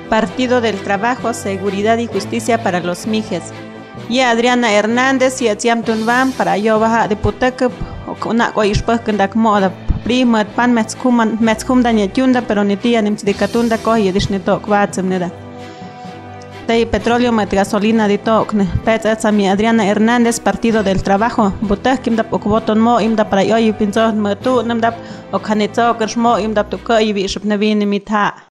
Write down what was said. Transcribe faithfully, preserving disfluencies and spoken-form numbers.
Partido del Trabajo, Seguridad y Justicia para los Mijes. Y Adriana Hernández y Atiam Tunvam para yo baja diputado una coispa que da moda prima pan metskuman metskum da nyatunda pero ni tía ni mtidikatunda cohi edishnetok vatsem neda. Tei petróleo met gasolina de tokne. Pets mi Adriana Hernández, Partido del Trabajo. Butah kim dap okvoton mo im dap para yo y pinzo metu nam dap okhanetzo kershmo im dap to kai vi shpnavini mitha.